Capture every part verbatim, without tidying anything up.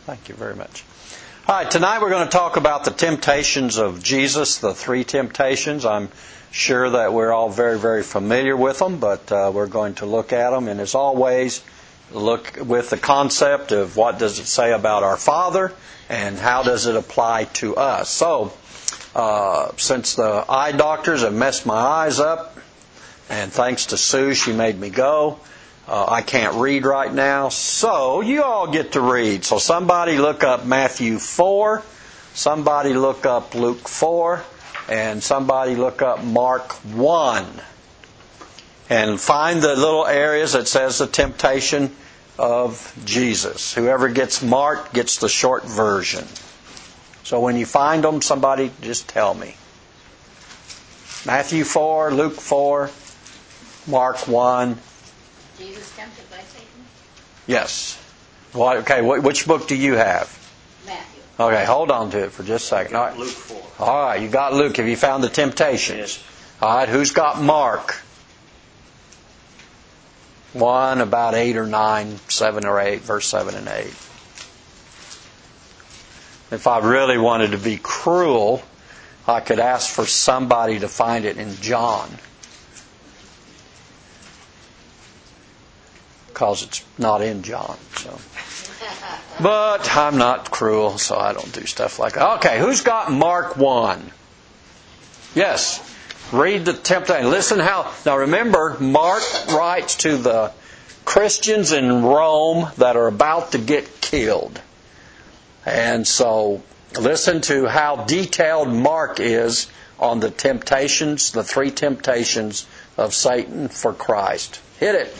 Thank you very much. All right, tonight we're going to talk about the temptations of Jesus, the three temptations. I'm sure that we're all very, very familiar with them, but uh, we're going to look at them. And as always, look with the concept of what does it say about our Father and how does it apply to us. So, uh, since the eye doctors have messed my eyes up, and thanks to Sue, she made me go, uh, I can't read right now. So, you all get to read. So, somebody look up Matthew four, somebody look up Luke four, and somebody look up Mark one. And find the little areas that says the temptation of Jesus. Whoever gets marked gets the short version. So when you find them, somebody just tell me. Matthew four, Luke four, Mark one. Jesus tempted by Satan? Yes. Well, okay, which book do you have? Matthew. Okay, hold on to it for just a second. All right. Luke four. All right, you got Luke. Have you found the temptations? Yes. All right, who's got Mark? One, about eight or nine, seven or eight, verse seven and eight. If I really wanted to be cruel, I could ask for somebody to find it in John. Because it's not in John. So. But I'm not cruel, so I don't do stuff like that. Okay, who's got Mark one? Yes. Read the temptation. Listen how... Now remember, Mark writes to the Christians in Rome that are about to get killed. And so, listen to how detailed Mark is on the temptations, the three temptations of Satan for Christ. Hit it.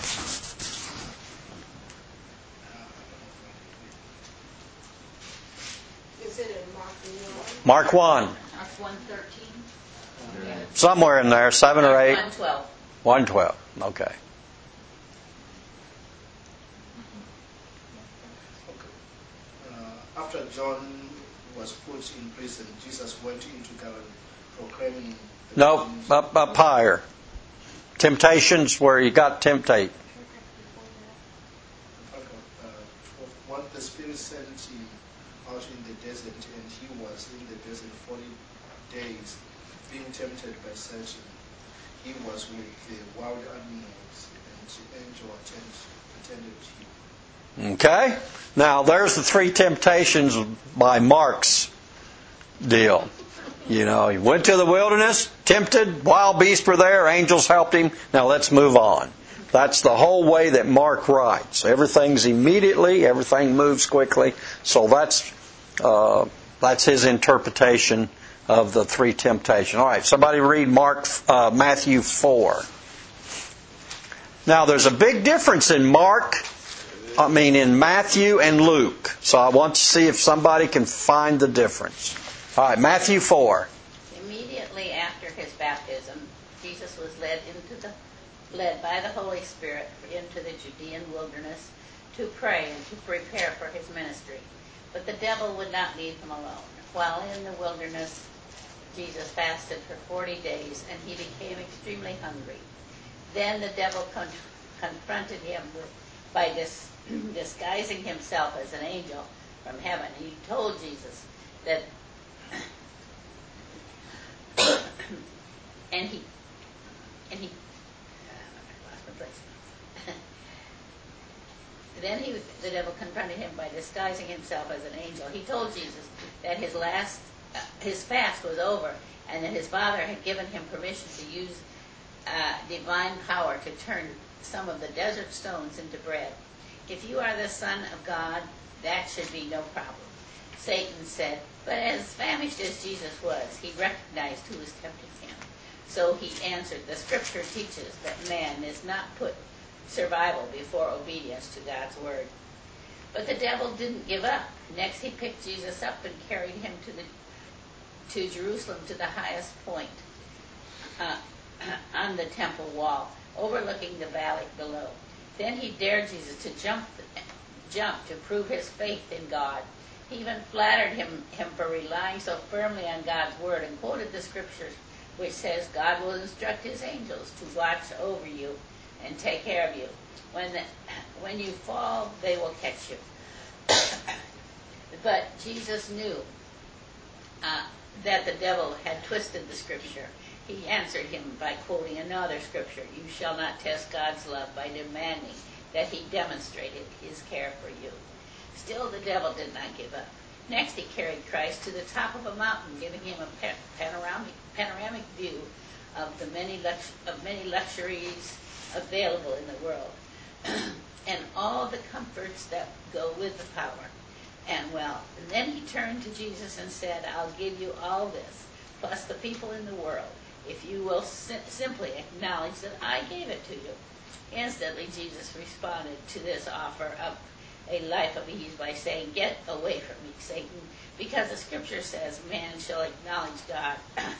Is it in Mark one? Mark one. Mark one thirteen? Somewhere in there, seven or eight. one twelve. one twelve. Okay. Uh, after John was put in prison, Jesus went into Galilee, proclaiming... Nope, up, up higher. Temptations where you got temptate. Uh, what the Spirit sent him out in the desert, and he was in the desert forty days, being tempted by Satan. He was with the wild animals, and the angel attended him. Okay? Now, there's the three temptations by Mark's deal. You know, he went to the wilderness, tempted, wild beasts were there, angels helped him. Now, let's move on. That's the whole way that Mark writes. Everything's immediately, everything moves quickly. So that's uh, that's his interpretation of the three temptations. All right, somebody read Mark, uh, Matthew four. Now, there's a big difference in Mark, I mean in Matthew and Luke. So I want to see if somebody can find the difference. All right, Matthew four. Immediately after his baptism, Jesus was led into the led by the Holy Spirit into the Judean wilderness to pray and to prepare for his ministry. But the devil would not leave him alone. While in the wilderness, Jesus fasted for forty days, and he became extremely hungry. Then the devil con- confronted him with, by dis- disguising himself as an angel from heaven. He told Jesus that, and he, and he, I lost my place. Then he, the devil confronted him by disguising himself as an angel. He told Jesus that his last, uh, his fast was over, and that his Father had given him permission to use uh, divine power to turn some of the desert stones into bread. If you are the Son of God, that should be no problem. Satan said, but as famished as Jesus was, he recognized who was tempting him. So he answered, the Scripture teaches that man is not put survival before obedience to God's word. But the devil didn't give up. Next he picked Jesus up and carried him to the to Jerusalem, to the highest point uh, on the temple wall, overlooking the valley below. Then he dared Jesus to jump jump to prove his faith in God. He even flattered him, him for relying so firmly on God's word and quoted the scriptures which says God will instruct his angels to watch over you and take care of you. When the, when you fall, they will catch you. Jesus knew uh, that the devil had twisted the scripture. He answered him by quoting another scripture, "You shall not test God's love by demanding that he demonstrated his care for you." Still, the devil did not give up. Next, he carried Christ to the top of a mountain, giving him a panoramic, panoramic view of the many lux, of many luxuries available in the world, and all the comforts that go with the power and wealth. And then he turned to Jesus and said, "I'll give you all this, plus the people in the world, if you will sim- simply acknowledge that I gave it to you." Instantly, Jesus responded to this offer of a life of ease by saying, "Get away from me, Satan, because the scripture says man shall acknowledge God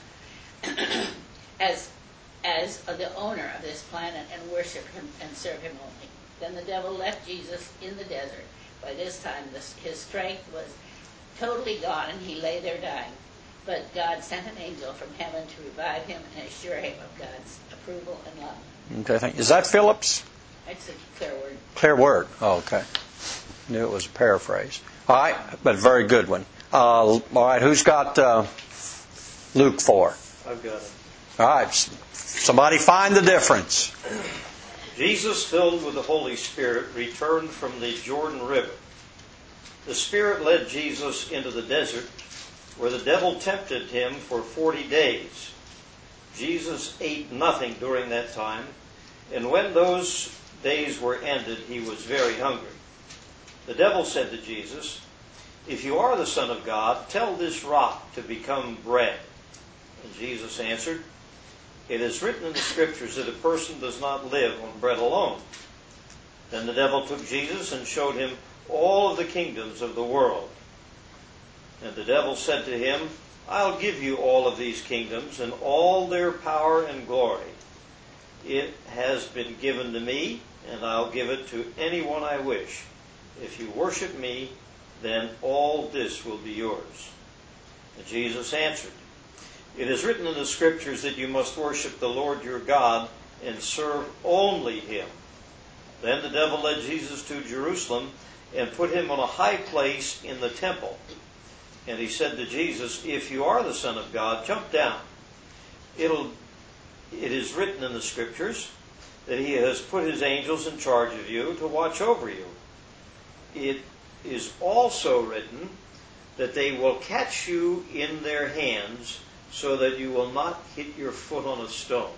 as as the owner of this planet and worship him and serve him only." Then the devil left Jesus in the desert. By this time, this, his strength was totally gone, and he lay there dying. But God sent an angel from heaven to revive him and assure him of God's approval and love. Okay, thank you. Is that Phillips? It's a clear word. Clear word. Oh, okay. Knew it was a paraphrase. All right, but a very good one. Uh, all right, who's got uh, Luke four? I've got it. All right, somebody find the difference. Jesus, filled with the Holy Spirit, returned from the Jordan River. The Spirit led Jesus into the desert, where the devil tempted him for forty days. Jesus ate nothing during that time, and when those days were ended, he was very hungry. The devil said to Jesus, "If you are the Son of God, tell this rock to become bread." And Jesus answered, "It is written in the Scriptures that a person does not live on bread alone." Then the devil took Jesus and showed him all of the kingdoms of the world. And the devil said to him, "I'll give you all of these kingdoms and all their power and glory. It has been given to me, and I'll give it to anyone I wish. If you worship me, then all this will be yours." And Jesus answered, "It is written in the Scriptures that you must worship the Lord your God and serve only him." Then the devil led Jesus to Jerusalem and put him on a high place in the temple. And he said to Jesus, "If you are the Son of God, jump down. It'll, it is written in the Scriptures that he has put his angels in charge of you to watch over you. It is also written that they will catch you in their hands so that you will not hit your foot on a stone."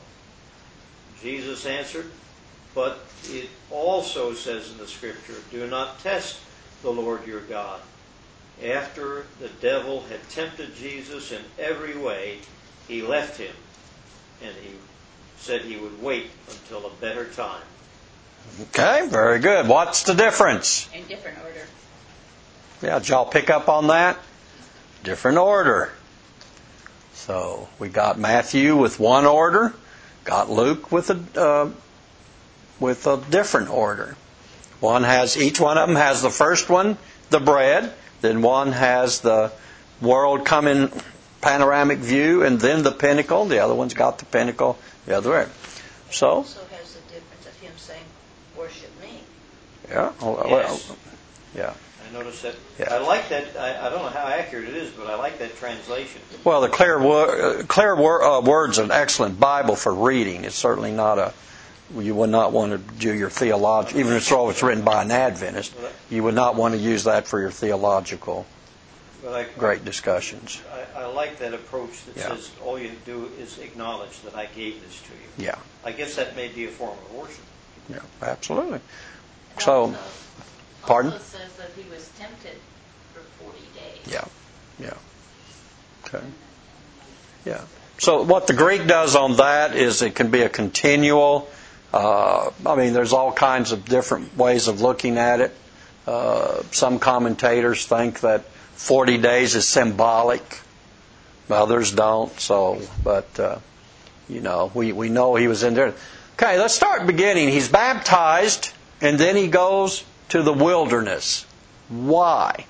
Jesus answered, "But it also says in the Scripture, do not test the Lord your God." After the devil had tempted Jesus in every way, he left him, and he said he would wait until a better time. Okay, very good. What's the difference? In different order. Yeah, did y'all pick up on that? Different order. So we got Matthew with one order, got Luke with a uh, with a different order. One has each one of them has the first one, the bread, then one has the world coming panoramic view, and then the pinnacle. The other one's got the pinnacle the other way. So It also has the difference of him saying, "Worship me." yeah, well, Yes. yeah. I noticed that. Yeah. I like that. I, I don't know how accurate it is, but I like that translation. Well, the clear, wo- clear wor- uh, word's an excellent Bible for reading. It's certainly not a. You would not want to do your theological, even if it's written by an Adventist, you would not want to use that for your theological But I, great discussions. I, I like that approach that Yeah. says all you do is acknowledge that I gave this to you. Yeah, I guess that may be a form of worship. yeah, absolutely. It So, also, pardon? also says that he was tempted for forty days. Yeah, yeah. Okay. Yeah. So what the Greek does on that is it can be a continual. Uh, I mean, there's all kinds of different ways of looking at it. Uh, some commentators think that forty days is symbolic. Others don't. So, but uh, you know, we we know he was in there. Okay, let's start beginning. He's baptized, and then he goes to the wilderness. Why?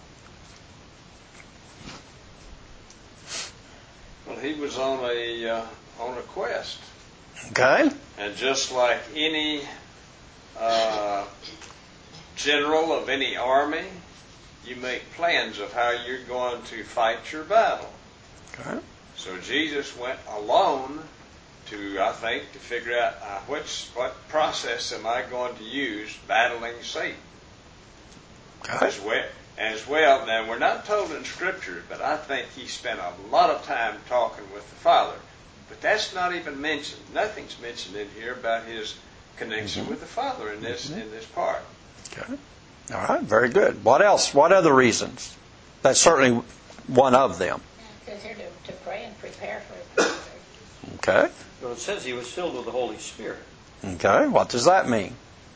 Well, he was on a uh, on a quest, Okay. and just like any uh, general of any army, you make plans of how you're going to fight your battle. Okay. So Jesus went alone to, I think, to figure out uh, which what process am I going to use battling Satan. Okay. As well, as well, now we're not told in Scripture, but I think he spent a lot of time talking with the Father. But that's not even mentioned. Nothing's mentioned in here about his connection Mm-hmm. with the Father in this Mm-hmm. in this part. Okay. All right. Very good. What else? What other reasons? That's certainly one of them. Because you're to, to pray and prepare for it. Okay. Well, it says he was filled with the Holy Spirit. Okay. What does that mean?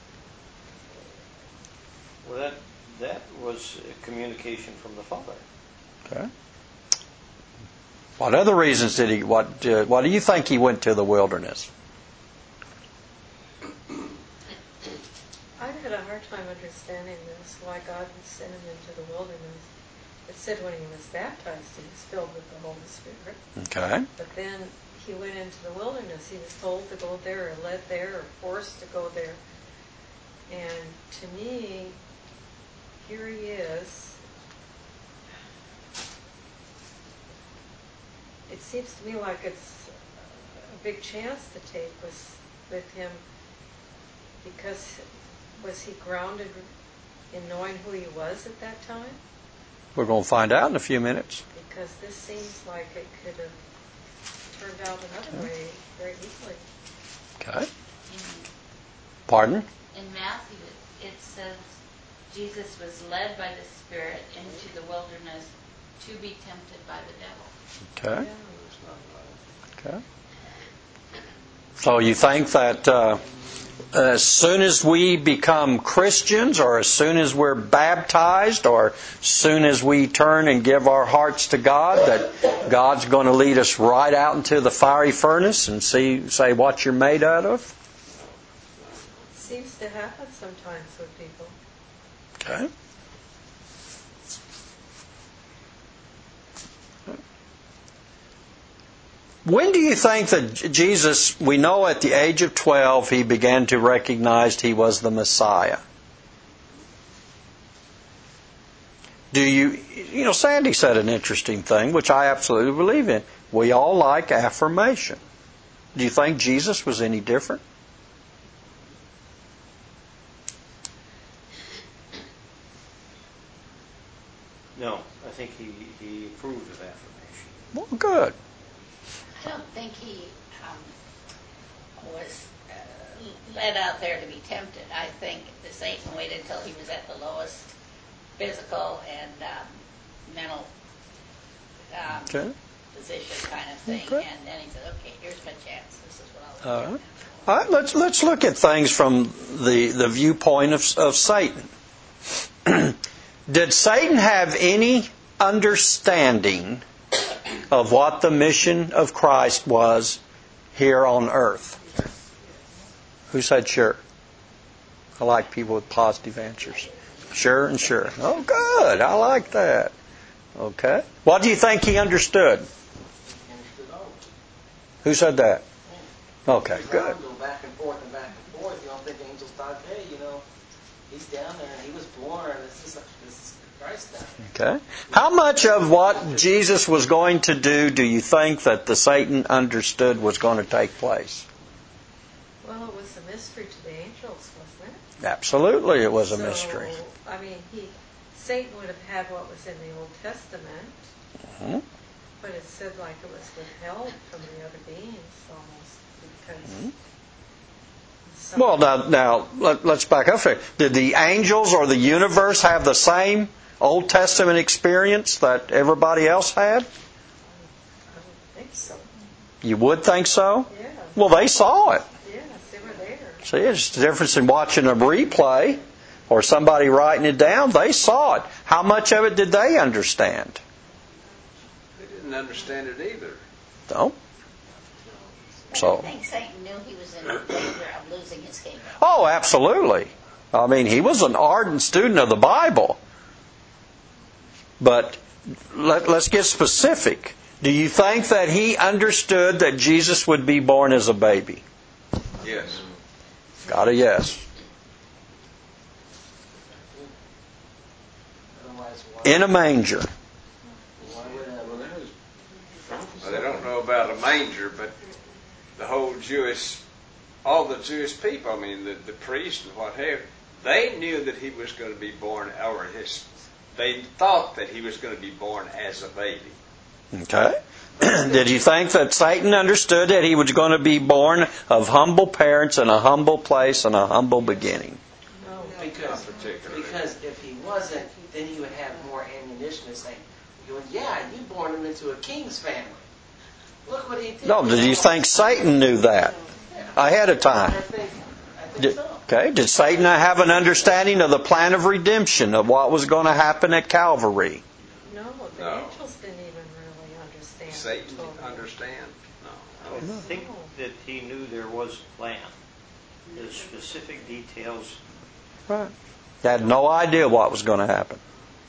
Well, that that was a communication from the Father. Okay. What other reasons did he? What? Uh, what do you think he went to the wilderness? I had a hard time understanding this, why God would send him into the wilderness. It said when he was baptized, he was filled with the Holy Spirit. Okay. But then he went into the wilderness. He was told to go there, or led there, or forced to go there. And to me, here he is. It seems to me like it's a big chance to take with, with him, because was he grounded in knowing who he was at that time? We're going to find out in a few minutes. Because this seems like it could have turned out another way very easily. Okay. In, Pardon? in Matthew, it, it says Jesus was led by the Spirit into the wilderness to be tempted by the devil. Okay. Yeah. Okay. So you think that uh, as soon as we become Christians, or as soon as we're baptized, or as soon as we turn and give our hearts to God, that God's going to lead us right out into the fiery furnace and see, say what you're made out of? Seems to happen sometimes with people. Okay. When do you think that Jesus, we know at the age of twelve, he began to recognize he was the Messiah? Do you, you know, Sandy said an interesting thing, which I absolutely believe in. We all like affirmation. Do you think Jesus was any different? No, I think he, he approved of affirmation. Well, good. I don't think he um, was uh, led out there to be tempted. I think the Satan waited until he was at the lowest physical and um, mental um, Okay. position kind of thing, Okay. and then he said, "Okay, here's my chance. This is what I'll All do." right. All right, let's let's look at things from the, the viewpoint of, of Satan. Did Satan have any understanding of what the mission of Christ was here on earth? Who said sure? I like people with positive answers. Sure and sure. Oh, good. I like that. Okay. What do you think he understood? Understood all of it. Who said that? Okay, He's good. around, go back and forth and back and forth. You don't think angels thought, hey, you know, he's down there and he was born. This is this is Christ down there. Okay. How much of what Jesus was going to do do you think that the Satan understood was going to take place? Well, it was a mystery to the angels, wasn't it? Absolutely, it was a So, mystery. I mean, he Satan would have had what was in the Old Testament, Mhm. but it said like it was withheld from the other beings almost because. Mhm. some- Well, now, now let, let's back up here. Did the angels or the universe have the same Old Testament experience that everybody else had? I would think so. You would think so? Yeah. Well, they saw it. Yes, they were there. See, it's the difference in watching a replay or somebody writing it down. They saw it. How much of it did they understand? They didn't understand it either. No. But So. I think Satan knew he was in danger of losing his kingdom. Oh, absolutely. I mean, he was an ardent student of the Bible. But let, let's get specific. Do you think that he understood that Jesus would be born as a baby? Yes. Got a yes. Otherwise, in a manger. Why would that? Well, that was Well, they don't know about a manger, but the whole Jewish, all the Jewish people, I mean, the, the priests and what have, they knew that he was going to be born, or his, they thought that he was going to be born as a baby. Okay. Did you think that Satan understood that he was going to be born of humble parents in a humble place and a humble beginning? No. because particularly. because if he wasn't, then he would have more ammunition to say, "Well, yeah, you born him into a king's family. Look what he did." No, did you think Satan knew that ahead of I time? think, I think Did, so. okay. Did Satan have an understanding of the plan of redemption, of what was going to happen at Calvary? No, the No. angels didn't even really understand. Satan didn't totally. understand. No. I think that he knew there was a plan. The specific details, Right. He had no idea what was going to happen.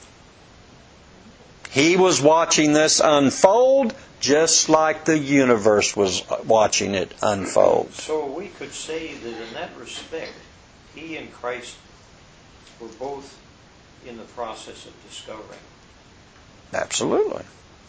He was watching this unfold just like the universe was watching it unfold. so we could say that in that respect, he and Christ were both in the process of discovering. Absolutely.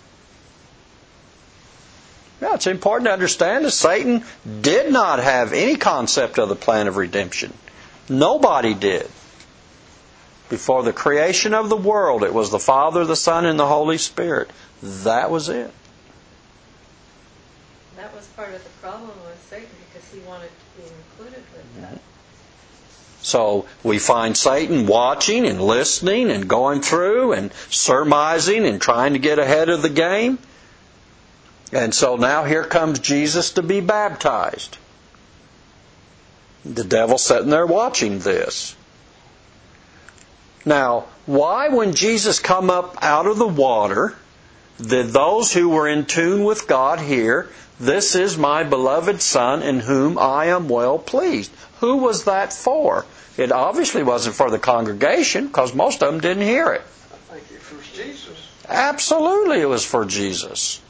Yeah, it's important to understand that Satan did not have any concept of the plan of redemption. Nobody did. Before the creation of the world, it was the Father, the Son, and the Holy Spirit. That was it. That was part of the problem with Satan because he wanted to be included with that. So we find Satan watching and listening and going through and surmising and trying to get ahead of the game. And so now here comes Jesus to be baptized. The devil's sitting there watching this. Now, why when Jesus come up out of the water, did those who were in tune with God hear, "This is my beloved Son in whom I am well pleased"? Who was that for? It obviously wasn't for the congregation because most of them didn't hear it. I think it was Jesus. Absolutely it was for Jesus.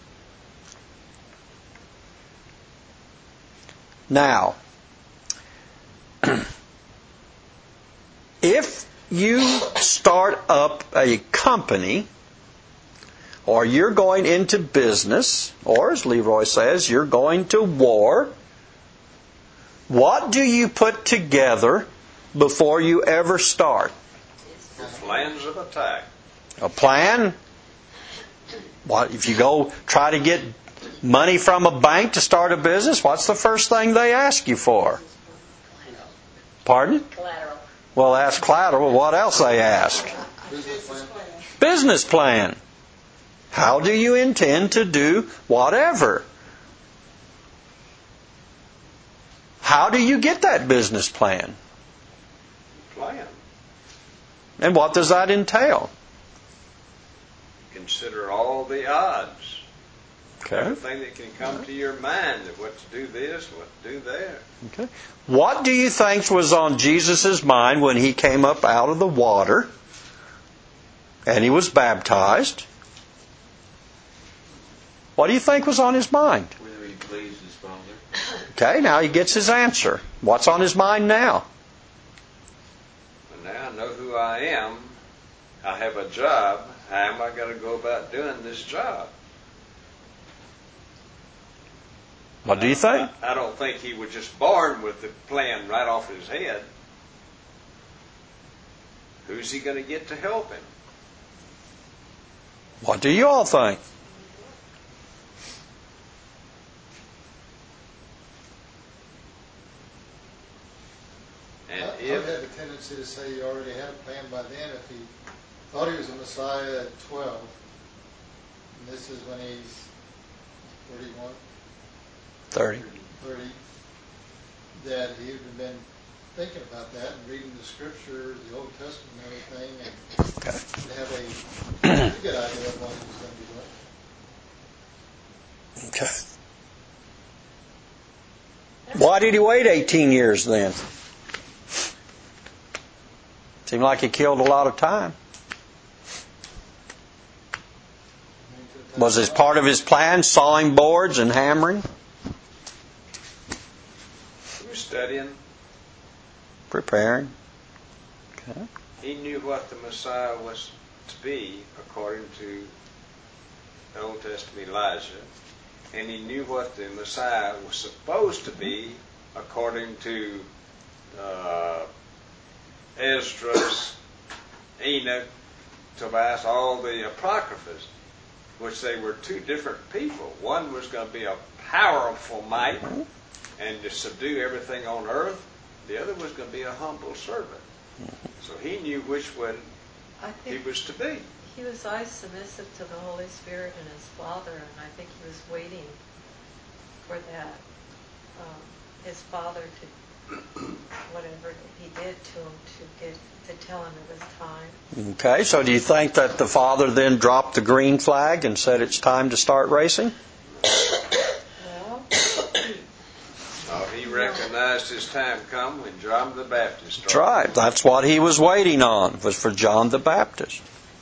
Now, if you start up a company, or you're going into business, or as Leroy says, you're going to war, what do you put together before you ever start? Plans of attack. A plan? What if you go try to get money from a bank to start a business? What's the first thing they ask you for? Pardon? Collateral. Well, ask collateral. What else they ask? Business plan. Business plan. How do you intend to do whatever? How do you get that business plan? Plan. And what does that entail? Consider all the odds. Okay. Everything that can come to your mind of what to do this, what to do that. Okay. What do you think was on Jesus' mind when he came up out of the water and he was baptized? What do you think was on his mind? Whether he pleased his Father. Okay, now he gets his answer. What's on his mind now? And now I know who I am. I have a job. How am I going to go about doing this job? What do you think? I, I don't think he was just born with the plan right off his head. Who's he going to get to help him? What do you all think? And I, I would if have a tendency to say he already had a plan by then if he thought he was a Messiah at twelve. And this is when he's thirty-one, thirty. thirty, that he would have been thinking about that and reading the scripture, the Old Testament and everything, and Okay. would have a pretty good idea of what he was going to be doing. Okay. Why did he wait eighteen years then? Seemed like he killed a lot of time. Was this part of his plan, sawing boards and hammering? he was studying, Preparing. Okay. he knew what the Messiah was to to be according to the Old Testament Elijah, and he knew what the Messiah was supposed to be according to uh, Esdras, Enoch, Tobias, all the Apocryphas, which they were two different people. One was going to be a powerful might and to subdue everything on earth. The other was going to be a humble servant. So he knew which one I he think was to be. he was always submissive to the Holy Spirit and his Father, and I think he was waiting for that, um, his Father to, whatever he did to him, to get to tell him it was time. Okay, so do you think that the Father then dropped the green flag and said it's time to start racing? Well, Oh, he recognized his time come when John the Baptist That's started. right. That's what he was waiting on, was for John the Baptist.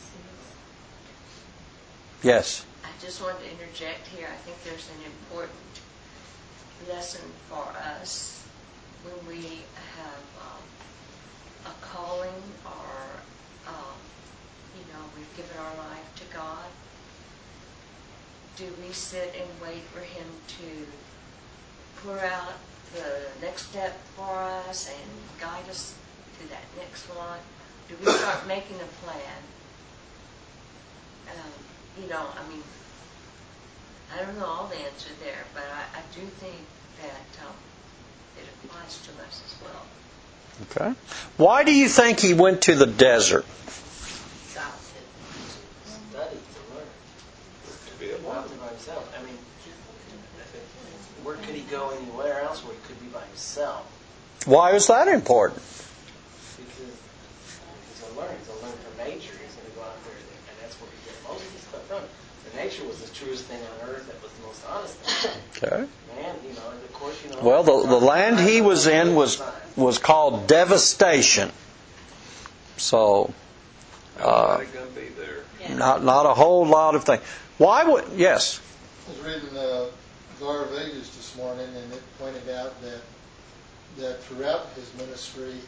Yes. I just wanted to interject here. I think there's an important lesson for us when we have um, a calling or, um, you know, we've given our life to God. Do we sit and wait for Him to pour out the next step for us and guide us to that next one? Do we start making a plan? Um, you know, I mean, I don't know all the answer there, but I, I do think that um, it applies to us as well. Okay. Why do you think he went to the desert? Study to learn. To be a Not wonder. by himself. I mean, where could he go anywhere else where he could be by himself? Why was that important? Because he's going to learn. He's going to learn from nature. He's going to go out there, and that's where he gets most of his stuff from. The nature was the truest thing on earth. That was the most honest thing. Okay. Man, you know, and of course, you know. Well, the, the land he was in was was called devastation. So, uh, Nobody going to be there. Yeah. not not a whole lot of things. Why would yes? I was reading uh, Czar of Ages this morning, and it pointed out that that throughout his ministry,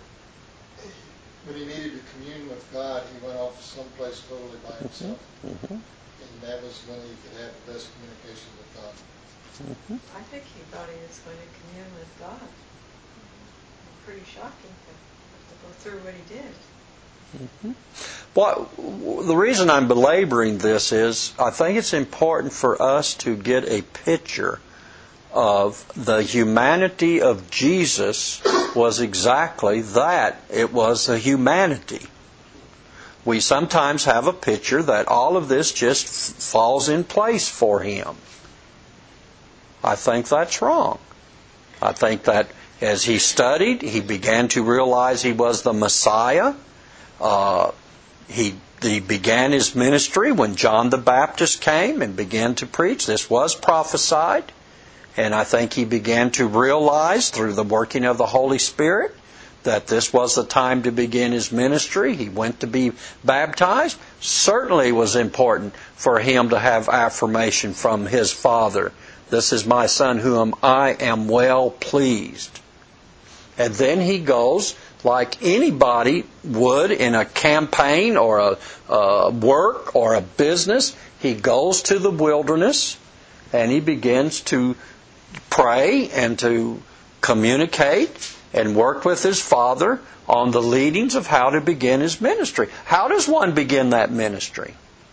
when he needed to commune with God, he went off someplace totally by himself, Mm-hmm. and that was when he could have the best communication with God. Mm-hmm. I think he thought he was going to commune with God. Pretty shocking to, to go through what he did. Mm-hmm. What the reason I'm belaboring this is I think it's important for us to get a picture of the humanity of Jesus was exactly that. It was the humanity. We sometimes have a picture that all of this just f- falls in place for him. I think that's wrong. I think that as he studied, he began to realize he was the Messiah. Uh, he, he began his ministry when John the Baptist came and began to preach. This was prophesied. And I think he began to realize through the working of the Holy Spirit that this was the time to begin his ministry. He went to be baptized. Certainly it was important for him to have affirmation from his Father. This is my Son whom I am well pleased. And then he goes, like anybody would in a campaign or a, a work or a business, he goes to the wilderness and he begins to pray and to communicate and work with his Father on the leadings of how to begin his ministry. How does one begin that ministry?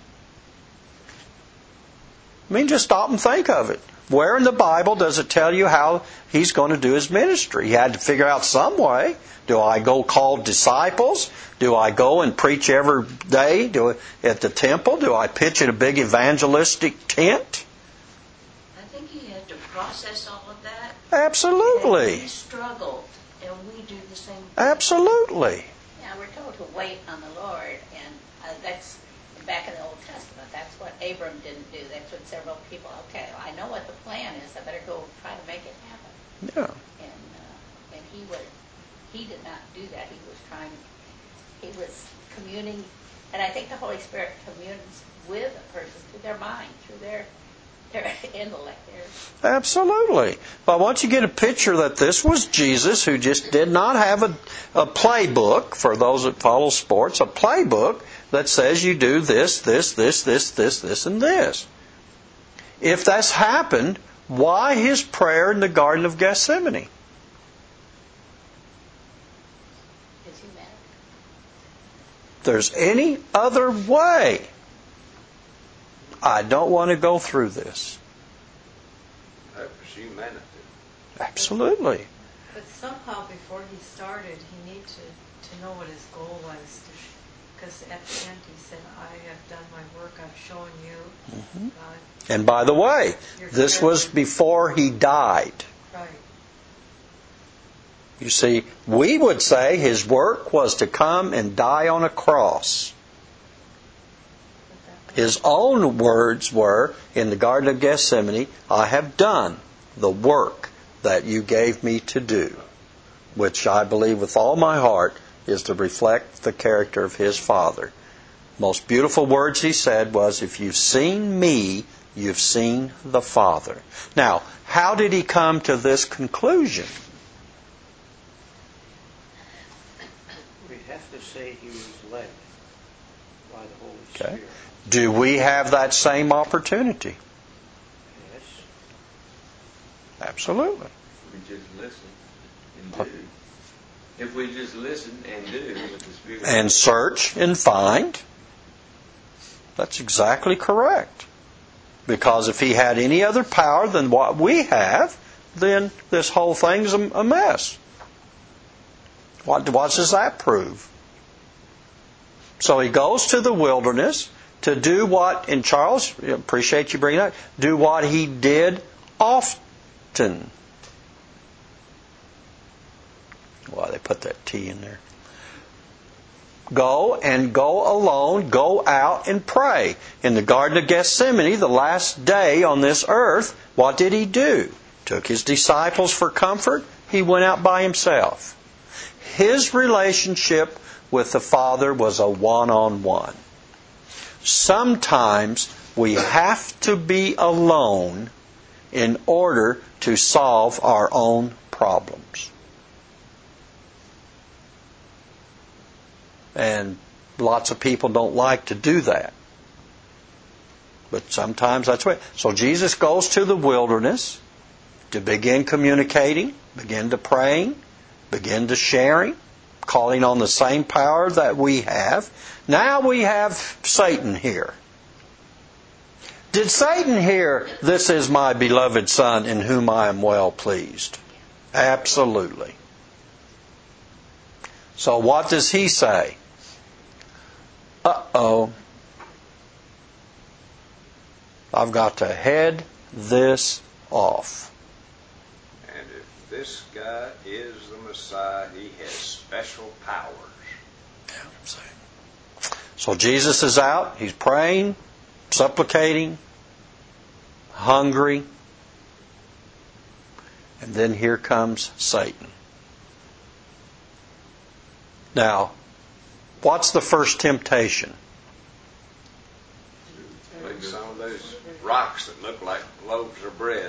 I mean, just stop and think of it. Where in the Bible does it tell you how he's going to do his ministry? He had to figure out some way. Do I go call disciples? Do I go and preach every day do I, at the temple? Do I pitch at a big evangelistic tent? I think he had to process all of that. Absolutely. And he struggled, and we do the same thing. Absolutely. Yeah, we're told to wait on the Lord, and uh, that's back in the Old Testament. That's what Abram didn't do. That's what several people, okay, I know what the plan is. I better go try to make it happen. Yeah. And uh, and he would, he did not do that. He was trying, he was communing, and I think the Holy Spirit communes with a person through their mind, through their their intellect. Their, Absolutely. But once you get a picture that this was Jesus who just did not have a, a playbook, for those that follow sports, a playbook that says you do this, this, this, this, this, this, and this. If that's happened, why his prayer in the Garden of Gethsemane? His humanity. If there's any other way, I don't want to go through this. That was humanity. Absolutely. But somehow before he started, he needed to, to know what his goal was. Because at the end he said, I have done my work, I've shown you. Mm-hmm. God, and by the way, this was before he died. Right. You see, we would say his work was to come and die on a cross. His own words were, in the Garden of Gethsemane, I have done the work that you gave me to do, which I believe with all my heart is to reflect the character of his Father. Most beautiful words he said was, if you've seen me, you've seen the Father. Now, how did he come to this conclusion? We have to say he was led by the Holy Okay. Spirit. Do we have that same opportunity? Yes. Absolutely. We just listen and do. If we just listen and do what the Spirit And search and find. That's exactly correct. Because if he had any other power than what we have, then this whole thing's a, a mess. What, what does that prove? So he goes to the wilderness to do what, and Charles, appreciate you bringing that, do what he did often. Why they put that T in there? Go and go alone, go out and pray. In the Garden of Gethsemane, the last day on this earth, what did he do? Took his disciples for comfort. He went out by himself. His relationship with the Father was a one-on-one. Sometimes we have to be alone in order to solve our own problems. And lots of people don't like to do that. But sometimes that's what. So Jesus goes to the wilderness to begin communicating, begin to praying, begin to sharing, calling on the same power that we have. Now we have Satan here. Did Satan hear, this is my beloved Son in whom I am well pleased? Absolutely. So what does he say? Uh-oh. I've got to head this off. And if this guy is the Messiah, he has special powers. So Jesus is out. He's praying, supplicating, hungry. And then here comes Satan. Now, what's the first temptation? Like some of those rocks that look like loaves of bread.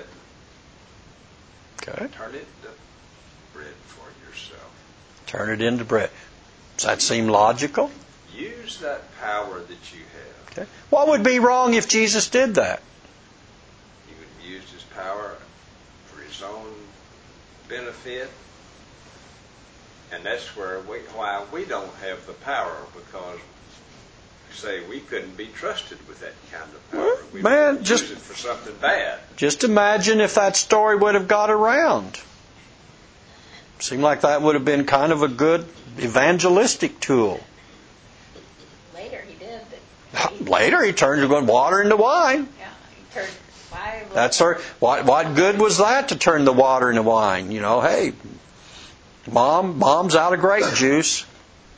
Okay. Turn it into bread for yourself. Turn it into bread. Does that seem logical? Use that power that you have. Okay. What would be wrong if Jesus did that? He would have used his power for his own benefit. And that's where we, why we don't have the power, because say we couldn't be trusted with that kind of power. Well, We man, would just use it for something bad. Just imagine if that story would have got around. Seemed like that would have been kind of a good evangelistic tool. Later he did. But Later he turned to going water into wine. yeah, he turned five. That's her. What what good was that to turn the water into wine? You know, hey, mom, mom's out of grape juice.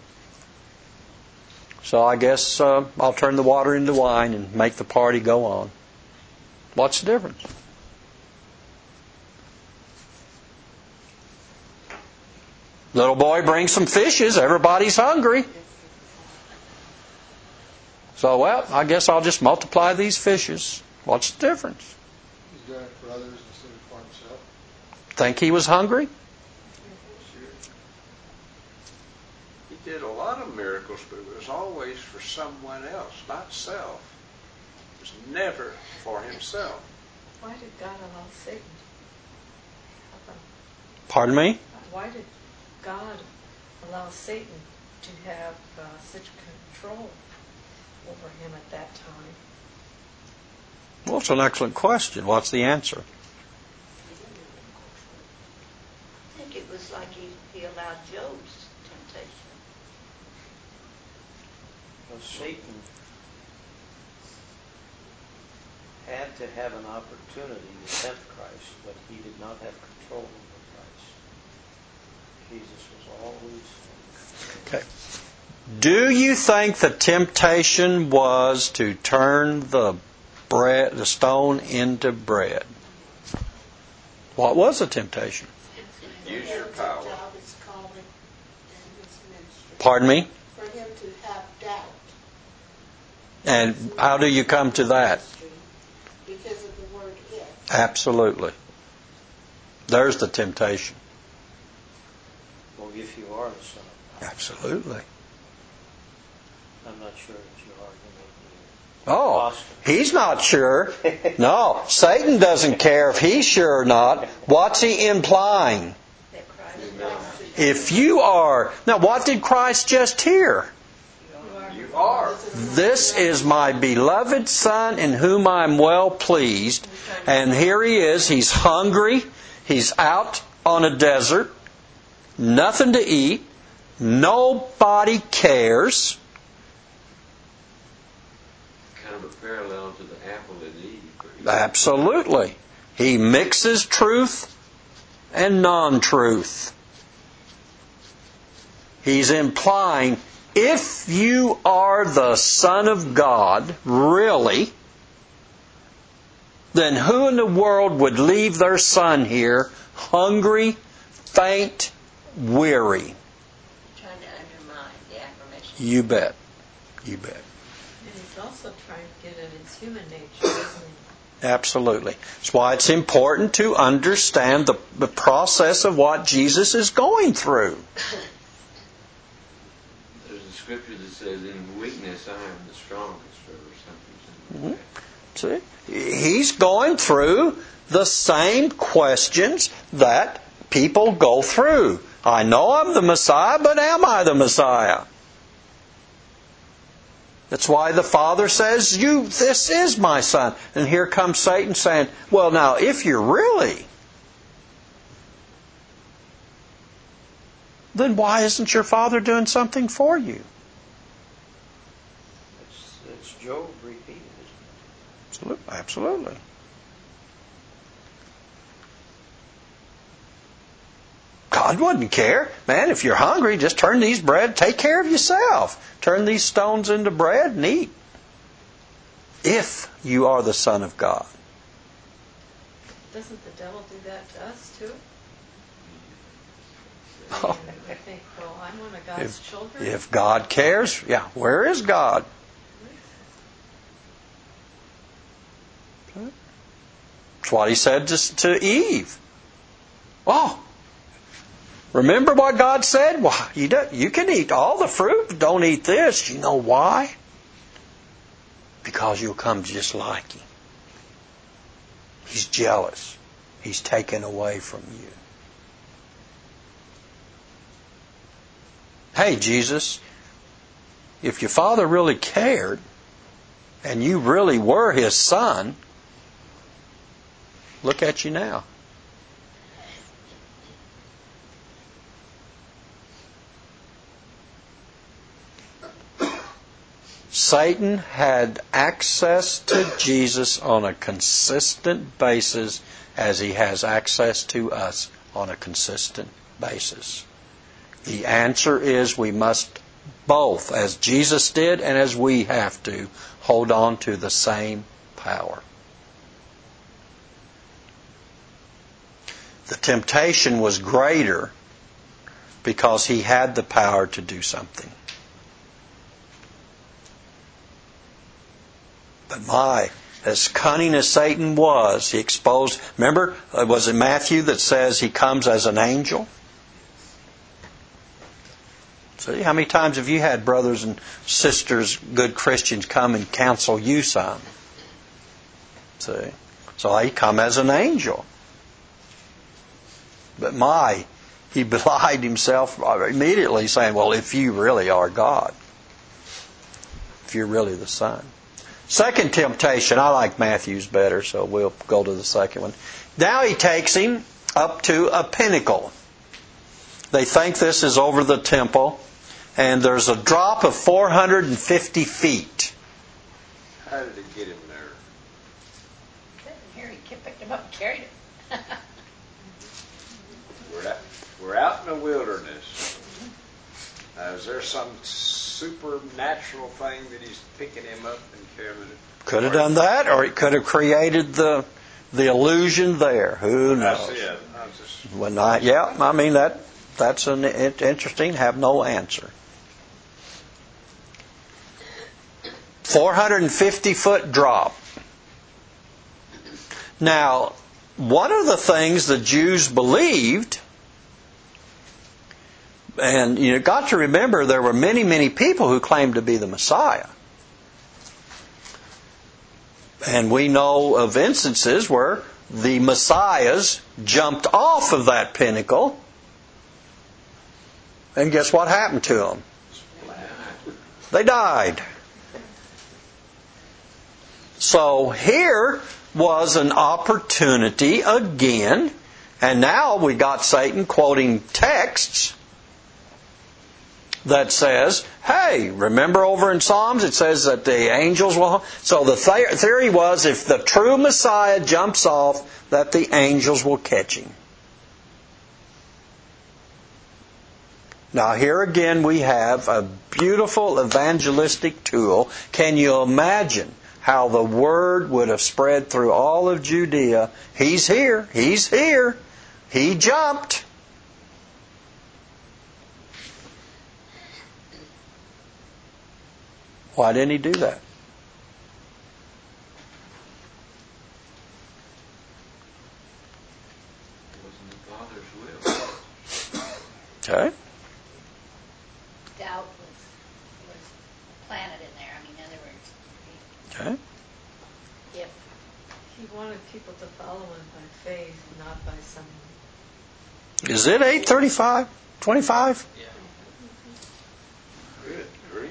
So I guess uh, I'll turn the water into wine and make the party go on. What's the difference? Little boy brings some fishes. Everybody's hungry. So, well, I guess I'll just multiply these fishes. What's the difference? He's doing it for others instead of for himself. Think he was hungry? He did a lot of miracles, but it was always for someone else, not self. It was never for himself. Why did God allow Satan to have Pardon me? a, why did God allow Satan to have uh, such control over him at that time? Well, it's an excellent question. What's the answer? I think it was like he, he allowed Job's temptation. Well, Satan had to have an opportunity to tempt Christ, but he did not have control over Christ. Jesus was always... Okay. Do you think the temptation was to turn the bread, the stone into bread? What was the temptation? Use your power. Pardon me? For him to have doubt. And how do you come to that? Because of the word if. Absolutely. There's the temptation. Well, if you are the Son of God. Absolutely. I'm not sure that you are. Oh, he's not sure. No, Satan doesn't care if he's sure or not. What's he implying? If you are... Now, what did Christ just hear? You are. This is my beloved Son in whom I am well pleased. And here he is. He's hungry. He's out on a desert. Nothing to eat. Nobody cares. Kind of a parallel to the apple and Eve. Absolutely. He mixes truth and non-truth. He's implying, if you are the Son of God, really, then who in the world would leave their son here hungry, faint, weary? Trying to undermine the affirmation. You bet. You bet. And he's also trying to get at his human nature, isn't he? Absolutely. That's why it's important to understand the, the process of what Jesus is going through. There's a scripture that says, in weakness I am the strongest, or something. Mm-hmm. See? He's going through the same questions that people go through. I know I'm the Messiah, but am I the Messiah? That's why the Father says, "You, this is my Son." And here comes Satan saying, well, now, if you're really, then why isn't your Father doing something for you? It's, it's Job repeated, isn't Absolutely. Absolutely. God wouldn't care. Man, if you're hungry, just turn these bread, take care of yourself. Turn these stones into bread and eat. If you are the Son of God. Doesn't the devil do that to us too? Oh. And I think, well, I'm one of God's If, children. if God cares, yeah, where is God? That's what he said to, to Eve. Oh, remember what God said? Well, you, do, you can eat all the fruit, but don't eat this. You know why? Because you'll come just like Him. He's jealous. He's taken away from you. Hey, Jesus, if your Father really cared, and you really were His Son, look at you now. Satan had access to Jesus on a consistent basis as he has access to us on a consistent basis. The answer is we must both, as Jesus did and as we have to, hold on to the same power. The temptation was greater because he had the power to do something. But my, as cunning as Satan was, he exposed... Remember, was it Matthew that says he comes as an angel? See, how many times have you had brothers and sisters, good Christians, come and counsel you some? See? So he come as an angel. But my, he belied himself immediately saying, well, if you really are God, if you're really the Son. Second temptation, I like Matthew's better, so we'll go to the second one. Now he takes him up to a pinnacle. They think this is over the temple, and there's a drop of four hundred fifty feet. How did it get him there? Here, he picked him up and carried him. We're out, we're out in the wilderness. Now, is there some supernatural thing that he's picking him up and carrying him? Could have done that, or he could have created the the illusion there. Who knows? That's it. I was just... Well, not, yeah, I mean, that that's an interesting, have no answer. four hundred fifty foot drop. Now, one of the things the Jews believed, and you've got to remember there were many, many people who claimed to be the Messiah. And we know of instances where the Messiahs jumped off of that pinnacle, and guess what happened to them? They died. So here was an opportunity again, and now we got Satan quoting texts that says, hey, remember over in Psalms it says that the angels will... So the th- theory was if the true Messiah jumps off, that the angels will catch him. Now here again we have a beautiful evangelistic tool. Can you imagine how the word would have spread through all of Judea? He's here, he's here, he jumped. Why didn't he do that? It wasn't the Father's will. Okay. Doubt was, was planted in there. I mean, in other words, Okay. if He wanted people to follow him by faith, not by some... Is it eight thirty-five? twenty-five? Yeah. Good grief.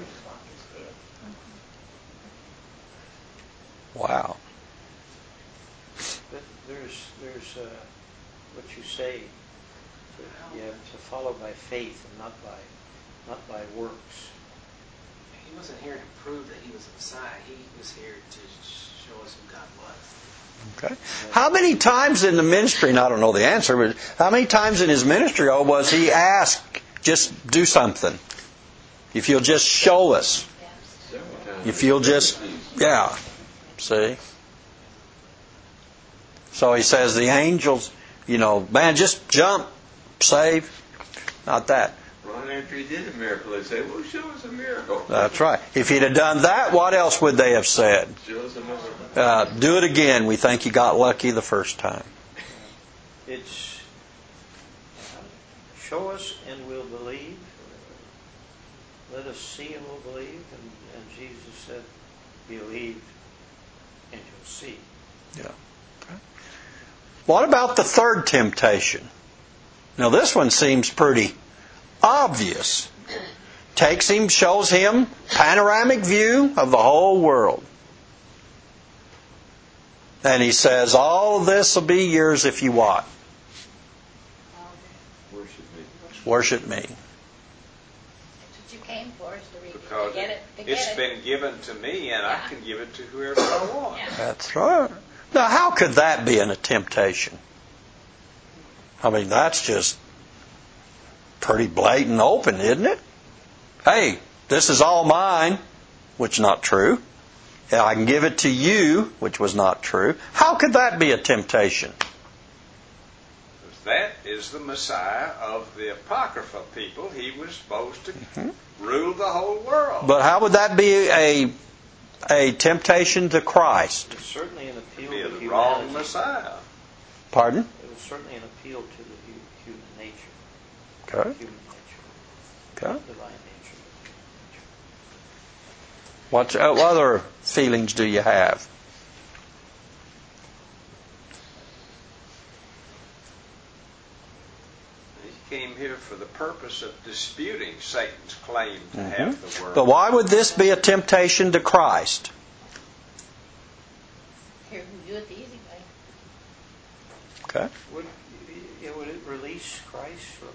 Wow. But there's, there's uh, what you say, that you have to follow by faith and not by, not by works. He wasn't here to prove that he was the Messiah. He was here to show us who God was. Okay. How many times in the ministry, and I don't know the answer, but how many times in his ministry oh, was he asked, just do something? If you'll just show us. If you'll just, yeah. See? So he says the angels, you know, man, just jump, save. Not that. Right after he did a miracle, they say, well, show us a miracle. That's right. If he'd have done that, what else would they have said? Show us another one. Uh, do it again. We think you got lucky the first time. It's show us and we'll believe. Let us see and we'll believe. And, and Jesus said, believe and you'll see. Yeah. Okay. What about the third temptation? Now this one seems pretty obvious. Takes him, shows him panoramic view of the whole world. And he says, all this will be yours if you what? Worship me. Worship me. that's what you came for, is to, read, Because to get it. To it's get it. been given to me, and Yeah. I can give it to whoever I want. Yeah. That's right. Now how could that be in a temptation? I mean, that's just pretty blatant open, isn't it? Hey, this is all mine, which is not true. And I can give it to you, which was not true. How could that be a temptation? That is the Messiah of the Apocrypha people. He was supposed to mm-hmm. rule the whole world. But how would that be a a temptation to Christ? It's certainly an appeal Be to the humanity. wrong Messiah. Pardon? It was certainly an appeal to the hu- human nature. Okay. Human nature. Okay. Divine nature. What other feelings do you have? He came here for the purpose of disputing Satan's claim to Mm-hmm. have the world. But why would this be a temptation to Christ? Here, we do it the easy way. Okay. Would, it, would it release Christ from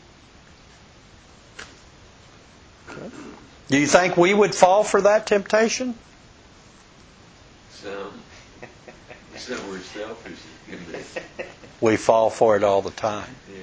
the... Okay. Do you think we would fall for that temptation? Some. Some were selfish in this. We fall for it all the time. Yeah.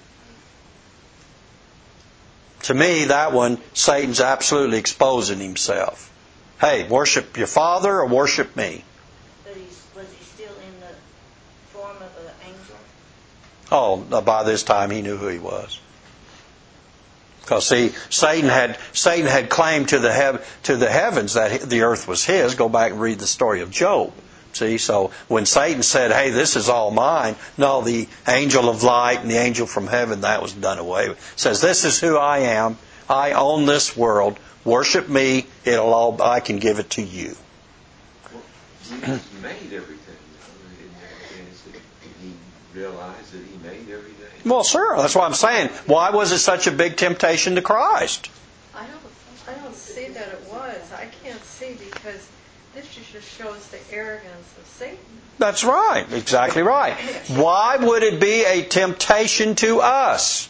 To me, that one, Satan's absolutely exposing himself. Hey, worship your Father or worship me. But he's, was he still in the form of an angel? Oh, by this time he knew who he was. Because see, Satan had Satan had claimed to the hev- to the heavens that the earth was his. Go back and read the story of Job. See, so when Satan said, "Hey, this is all mine," no, the angel of light and the angel from heaven, that was done away with. It says, "This is who I am. I own this world. Worship me. It'll all. I can give it to you." Well, Jesus made everything. In that sense, that he realized that he made everything. Well, sure. That's what I'm saying. Why was it such a big temptation to Christ? I don't, I don't see that it was. I can't see because this just shows the arrogance of Satan. That's right. Exactly right. Why would it be a temptation to us?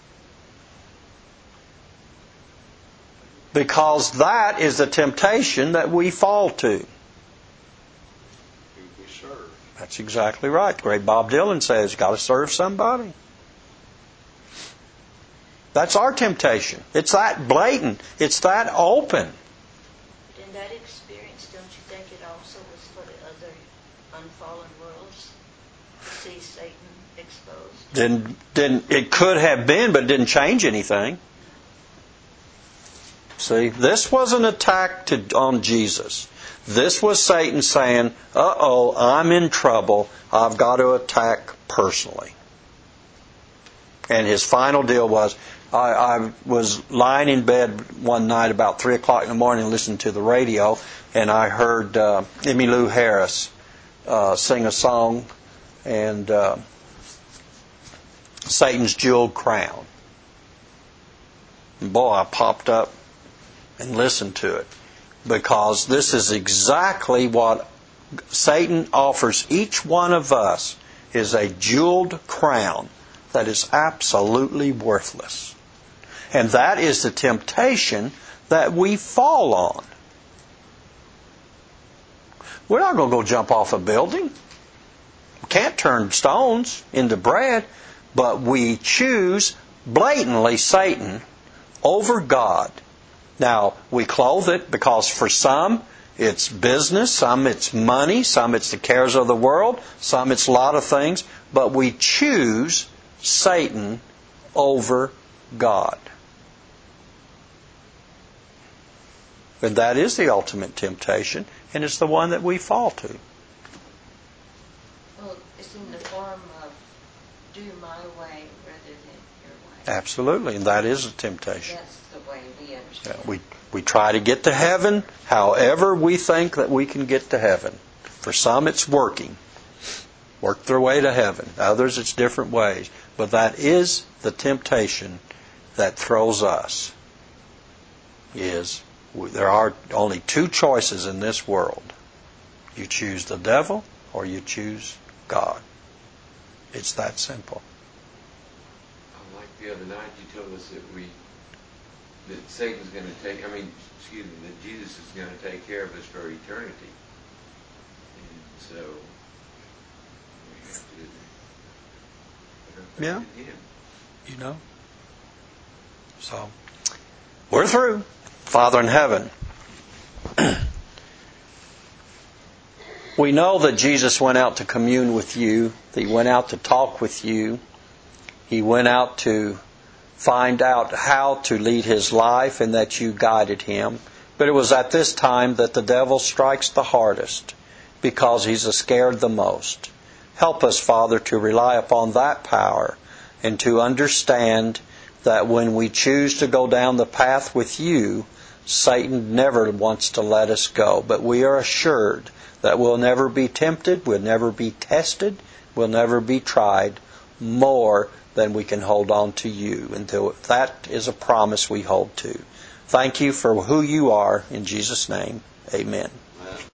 Because that is the temptation that we fall to. Who we serve. That's exactly right. The great Bob Dylan says, you've got to serve somebody. That's our temptation. It's that blatant. It's that open. But in that experience, don't you think it also was for the other unfallen worlds to see Satan exposed? Didn't, didn't, it could have been, but it didn't change anything. See, this was an attack to, on Jesus. This was Satan saying, uh-oh, I'm in trouble. I've got to attack personally. And his final deal was, I, I was lying in bed one night about three o'clock in the morning listening to the radio, and I heard uh, Emmylou Harris uh, sing a song, and uh, Satan's Jeweled Crown. And boy, I popped up and listened to it, because this is exactly what Satan offers each one of us, is a jeweled crown that is absolutely worthless. And that is the temptation that we fall on. We're not going to go jump off a building. We can't turn stones into bread, but we choose blatantly Satan over God. Now, we clothe it because for some it's business, some it's money, some it's the cares of the world, some it's a lot of things, but we choose Satan over God. And that is the ultimate temptation, and it's the one that we fall to. Well, it's in the form of do my way rather than your way. Absolutely, and that is a temptation. That's the way we understand Yeah, we we try to get to heaven however we think that we can get to heaven. For some it's working. Work their way to heaven. Others it's different ways. But that is the temptation that throws us. Is there are only two choices in this world. You choose the devil or you choose God. It's that simple. Like the other night, you told us that we that Satan's going to take. I mean, excuse me, that Jesus is going to take care of us for eternity, and so we have to put our faith Yeah. in Him. You know? So, we're through. Father in heaven, we know that Jesus went out to commune with you, that He went out to talk with you, He went out to find out how to lead His life, and that you guided Him. But it was at this time that the devil strikes the hardest, because he's scared the most. Help us, Father, to rely upon that power and to understand that when we choose to go down the path with you, Satan never wants to let us go. But we are assured that we'll never be tempted, we'll never be tested, we'll never be tried more than we can hold on to you. And that is a promise we hold to. Thank you for who you are. In Jesus' name, amen.